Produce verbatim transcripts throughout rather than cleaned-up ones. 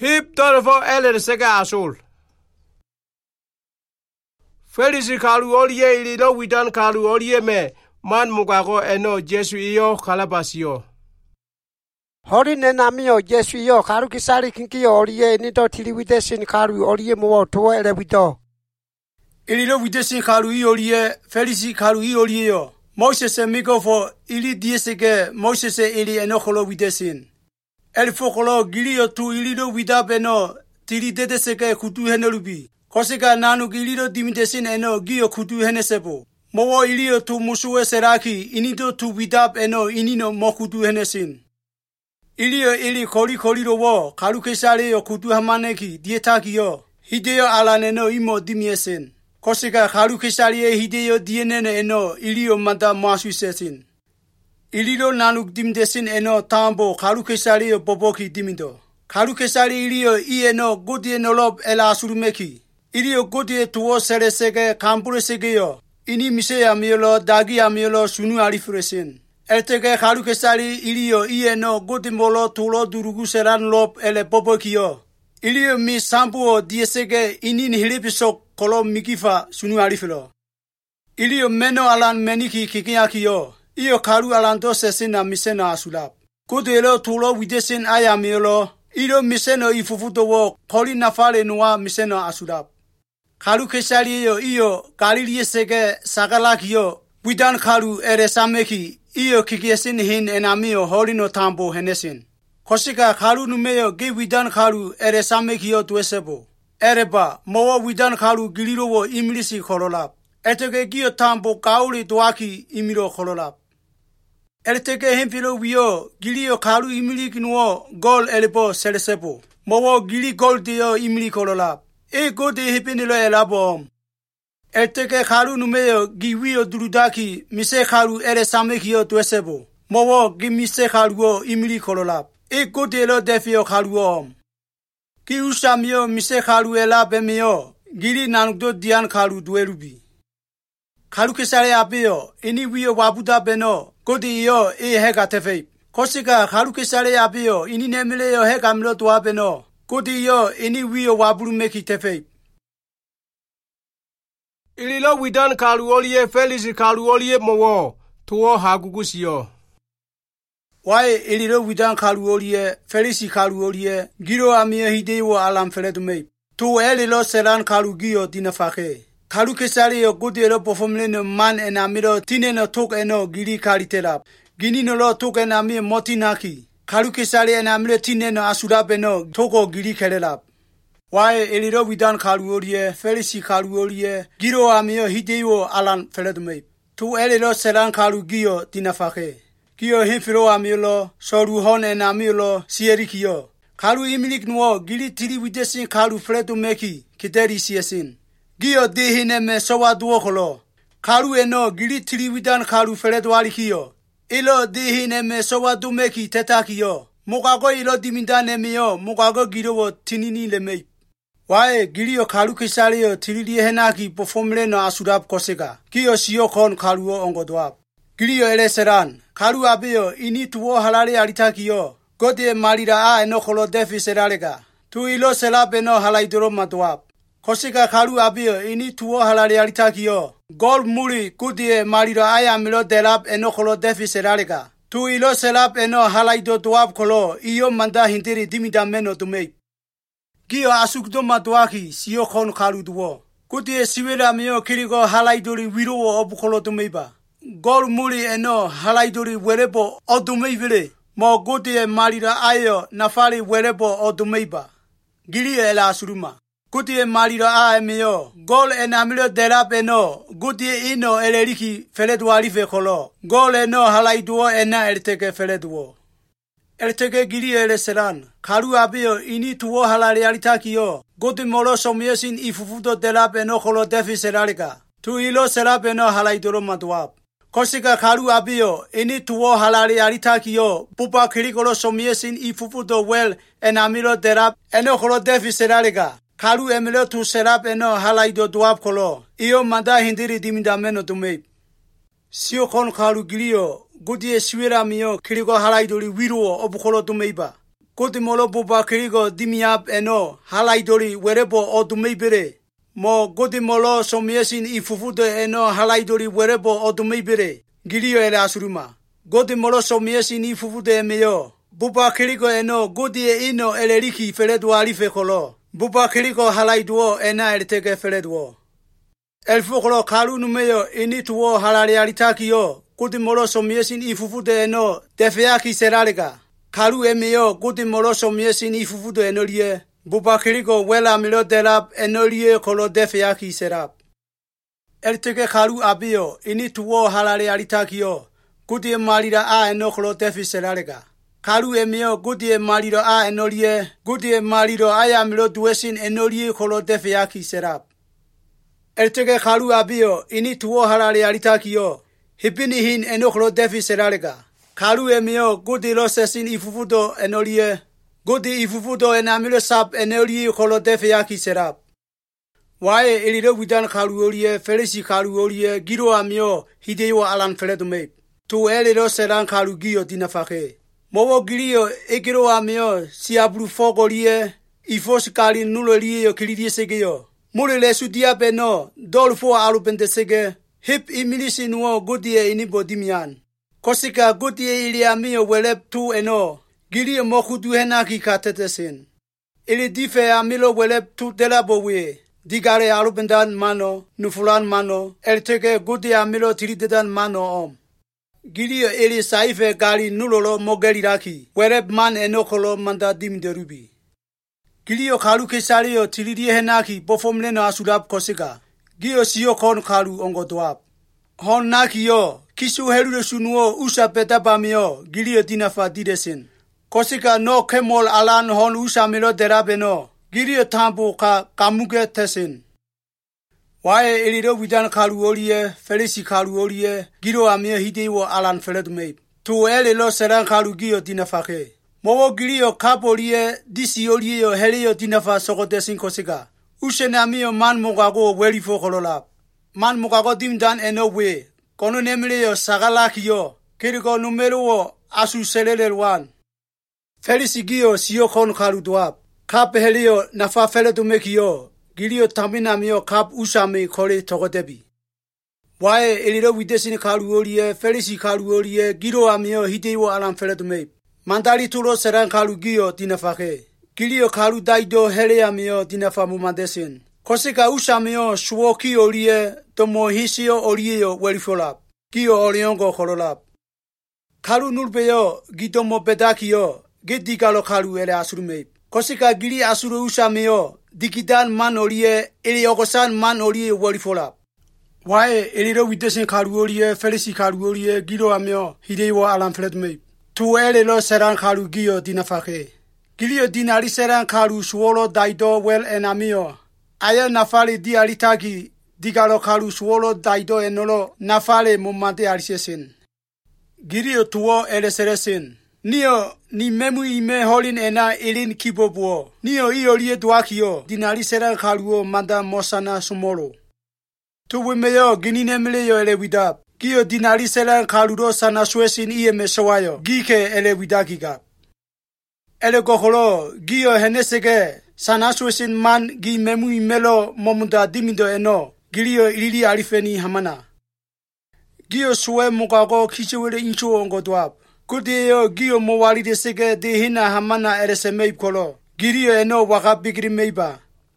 Hip Dorfo Eller Sega Asol. Felisi Kalu Olie Lido Widan Kalu Olie me Man Mugago eno Jesu iyo Kalabasio. Hori nenamio Jesu iyo Karu Kisari Kinki Olie Nito Tili Widesin Karu Olie Mo to Elevido. Ililo Widesin Karu Olie, Felisi Karu Olie. Moses e Miko for Ili Diesege, Moses e Ili Enokolo Widesin. El Fokolo Gilio tu Ilido Widabeno, Tili Dedeseke Kutu Henelubi. Koseka nanu Gilio Dimitesin eno Gio Kutu Henesebo. Mowo Ilio tu Musue Seraki, Inito tu Widab eno Inino Mokutu Henesin. Ilio Ili Koli Koliro wo, Karukesale yo Kutu Hamaneki, Dietaki yo, Hideo Alaneno Imo Dimiesin. Koseka Karukesale Hideo Dienene eno Ilio Manda Masusesin. Ililo nanuk dimdesin eno tambo Karukesale yo Boboki Dimido. Karukesale Ilio I eno Godie Nolob Ela Asurumeki. Ilio Godie Tuo Seresege Kampurasege yo. Ini mise amiolo dagi amiolo sunu arifuresin. Eltege Karukesale Ilio I eno Godie Molo Tulo Durugu Seran Lob Ele Bobokiyo. Ilio mi sampuo diesege inin hilipisok kolo mikifa sunu arifilo. Ilio meno alan meniki kikiyakiyo. Iyo Karu alanto sesina misena asulap. Kodelo tulo widesin ayamiolo. Ilio miseno ifufuto wo koli nafale nuwa misena asulap. Karukesale yo iyo Galilei sege sagalakiyo. Widan Karu ere sameki. Iyo kikiyesin hin enamio holino tambo henesin. Kosika Karu numeyo ge widan Karu ere samekiyo tuesebo. Ereba mowa widan Karu giliro wo imilisi kololap. Etege giyo tambo kauli tuaki imilo kololap. Eltege hempilo wiyo gilio Karu imili kinuo gol elebo selesebo. Mowo gili gol diyo imili kololap. E gode hepinilo elabom. Eltege Karu numeyo giwiyo durudaki mise Karu ere samekiyo tuesebo. Mowo gimise Karu imili kololap. E godelo defio Karuom. Ki usamio mise Karu ela bemio. Gili nanukdo dian Karu duelubi. Karukesale abio. Ini wiyo wabuda beno. Godi iyo e hega tefeip. Kosika Karukesale abio. Ini nemile yo hega milo tuwa beno. Godi iyo ini wiyo waburu meki tefeip. Ililo Widan Kalu Olie Felisi Kalu Olie Mowo. Tuo Hagugusiyo. Wae ililo widan Karu Olie, Felisi Karu Olie, Giro amie hidewo alam feledumei. Tu elilo selan Karu Gio dinafake. Karukesale yo godelo pofomleno man enamiro tineno tok eno giri kalitelap. Ginino lo tok enamie motinaki. Karukesale enamiro tineno asurap eno toko giri kelelap. Wae ililo widan Karu Olie, Felisi Karu Olie, Giro amie hidewo alam feledumei. Tu elilo selan Karu Gio dinafake. Kiyo hifiro amiolo, soru hon en amiolo, sierikiyo. Karu imilik nuo, gili tiri widesin Karu fredo meki, kiteri siesin. Giyo dehine me sowa duokolo. Karu eno, gili tiri widan Karu fredo alikiyo. Ilo dehine me sowa dumeki tetakiyo. Mukago ilo dimindane miyo, mukago girowo tinini lemei. Wae, giliyo Karukesale yo tiriri henaki pofomle no asurap koseka. Kiyo siyo kon Karuo ongodoap. Gilio ele seran. Karu abio ini tuo halale alitakiyo. Gode marira a eno kolo defi seralega. Tu ilo selape no halaidoro matuap. Kosika Karu abio ini tuo halale alitakiyo. Gol muri kudie marira aya milo delap eno kolo defi seralega. Tu ilo selap eno halaido tuap kolo iyo manda hintiri dimida meno tumei. Giyo asukdo matuaki siyo kon Karu duo. Kudie siwela mio kiriko halaidori wirowo obu kolo tumeiba. Gol muri eno halaidori werebo odumeivile. Mo godie marira ayo nafari werebo odumeiba. Gili ela asuruma. Godie marira a emio. Gol enamilo delap eno. Godie ino eleriki feledu alife kolo. Gol eno halaiduo ena elteke feleduo. Elteke gili ele seran. Karu abio ini tuo halari alitakiyo. Godi molo somiesin ifufuto delap eno kolo defi seralika. Tu ilo selap eno halaidoro matuap. Kosika Karu abio, ini tuo halari alitakiyo, pupa kirikolo somiesin ifufuto wel enamilo derap eno kolo defi seraliga. Karu emilo tu serap eno halaido duap kolo, iyo manda hindiri dimida meno tumei. Sio kon Karu gilio, gudie siwera miyo kiriko halaidori wiruo obu kolo tumeiba. Godimolo buba kirigo dimiap eno halaidori werebo odumeibere. Mo godimolo somiesin ifufudo eno halaidori werebo odumeibere. Gilio ele asuruma. Godimolo somiesin ifufudo emeyo. Buba kirigo eno godie ino eleriki feredu alife kolo. Buba kirigo halaiduo ena eletege fereduo. El fukolo kalu numeyo ini tuo halale alitakiyo. Godimolo somiesin ifufudo eno defeaki seralika. Kalu emeyo godimolo somiesin ifufudo enolie. Buba kirigo wela milo delap enolie kolo defeaki serap. El teke kalu abio ini tuo halale alitakiyo. Godie malira a eno kolo defi seralika. Kalu emeyo godie maliro a enolie. Godie maliro aya milo duesin enolie kolo defeaki serap. El teke kalu abio ini tuo halale alitakiyo. Hipini hin eno kolo defi seralika. Kalu emeyo gudi lo sesin ifufudo enolie. Gudi ifufudo enamilo sap enolie kolo defeaki serap. Wae eliro widan kalu olie, felisi kalu olie, giro amio hideyo alan feledume. Tu eliro seran kalu giyo dinafake. Mowo gilio egiro amio siabru fogolie, ifos kali nulo liyo kilidie segeyo. Mule lesu diabe no, dolfo alupende sege, hip imilisi nuo gudie inibo dimian. Kosika gudie ili amio welep tu eno, gilio mokudu henaki katetesin. Ili dife amilo welep tu delabowe, digare alupendan mano, nufulan mano, elteke gudie amilo tiridedan mano om. Gilio ili saife gali nulolo mogeliraki, welep man enokolo manda dimderubi. Gilio kalu kesario tiridie henaki bofomle no asurap kosika. Gio siyo kon kalu ongo doap. Hon naki yo, kisu herude sunuo usa petapamio, gilio dinafa didesin. Kosika no kemol alan hon usa melo derabe no, gilio tampu ka kamuge tesin. Wae eliro widan kalu olie, felisi kalu olie, giro amio hidewo alan feledume. Tu elilo seran kalu gio dinafake. Mowo gilio kapolie, disi olie yo helio dinafa sokotesin kosika. Usene amio man mokago welifo kololap. Man mokago dimdan eno we. Kono nemile yo sagalaki yo. Kiriko numero wo asu selele wan. Felisi gio siyo kon kalu duap. Kap helio nafa fele dumeki yo. Gilio tamina mio kap usame kole tokotebi. Wae eliro widesini kalu olie, felisi kalu olie, giro amio hidewo alam fele dume. Mandali tulo seran kalu gio dinafake. Gilio kalu daido hele amio dinafa mumandesin. Kosika usamio suwoki olie, tomo hisio olie yo welifolap. Gio oriongo kololap. Kalu nulpeyo, gidomo bedaki yo, gidigalo kalu ele asurume. Kosika gili asuru usamio, dikidan man olie, ele ogosan man olie welifolap. Wae eliro widesin kalu olie, felisi kalu olie, gilo amio, hidewo alam fledme. Tu ele lo seran kalu gio dinafake. Gilio dinari seran kalu suolo daido wel enamio. Aya nafale di alitagi, digalo kalu suolo daido enolo nafale mumante alisesin. Gilio tuo ele seresin. Nio ni memu ime holin ena ilin kibobuo. Nio iyo liye duakio, dinari seran kaluo manda mosana sumolo. Tu wimeyo ginine mileyo ele widap. Gio dinari seran kaluro sana suesin iye mesowayo. Gike ele widagigap. Ele koholo, gio henesege, sanasuesin man gi memu imelo momunda dimido eno, gilio ilili alifeni hamana. Gio suwe mukago kisiwele incho ongo duap. Kudeyo gio mowali desege de hina hamana erese meib kolo. Gilio eno waka bigri meiba.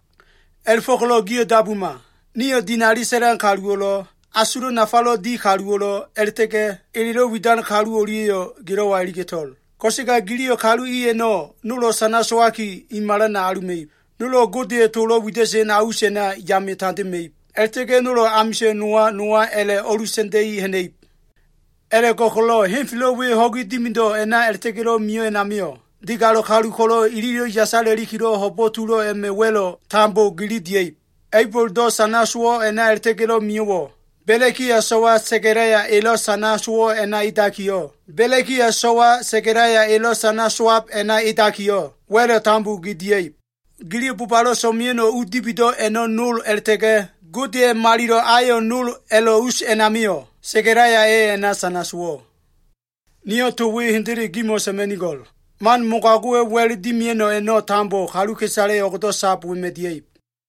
El fokolo gio dabuma. Nio dinari seran kaluolo, asuro nafalo di kaluolo, elteke, elilo widan kaluolio giro wa iligetol. Kosika gilio kalu iye no, nulo sanaswaki imarana alumeib. Nulo godie tolo widese na usena yame tante meib. Elteke nulo amse nuwa nuwa ele olusendei heneib. Ele kokolo henfilo we hogi dimido ena elteke lo mio enamio. Digalo kalu kolo ilio yasale likiro hopotulo eme welo tambo gilidiep. April do sanasuo ena elteke lo mio. Beleki ya sowa sekereya elo sana suo ena itakio. Beleki ya sowa sekereya elo sana swap ena itakio. Wele tambu gidiye. Gili pupalo somieno udibido eno nul elteke. Gudie marido ayo nul elo us enamio. Sekereya e ena sana suo. Nio tuwi hindiri gimo semenigol. Man mukague weli dimieno eno tambo halu kesare okoto sapu medie.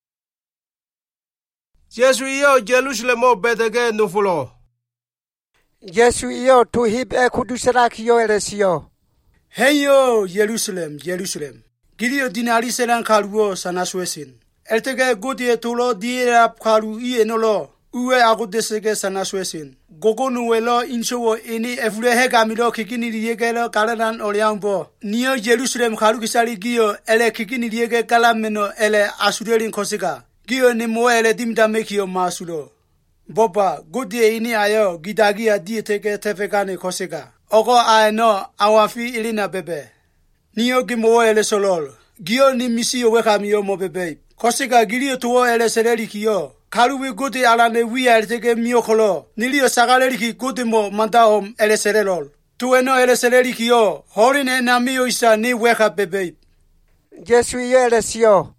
Jesu iyo Jerusalem betege nufulo. Jesu iyo tu hib e kudusaraki yo eresio. Heyo Jerusalem, Jerusalem. Gilio dinari selan kaluo sanaswesin. Eltege godie tulo diera kalu i enolo. Uwe agudesege sanaswesin. Gogo nuwelo insowo ini eflehe gamilo kikini liegelo kalanan oliambo. Nio Jerusalem kalu kisali gio ele kikini liege kalameno ele asurelin kosika. Gio ni mo ele dimdame kio masulo. Boba godie ini ayo gidagia dieteke tefekane kosika. Ogo aeno awafi ilina bebe. Nio gimo ele solol. Gio ni misio wekamio mo bebe. Kosika gilio tuo ele sereli kio. Kaluwi gudi alane wia elteke miokolo. Nilio sagaleri ki gudi mo mandaom ele serelol. Tueno ele sereli kio. Horine na mio isa ni weka bebe. Jesu iyo eresio.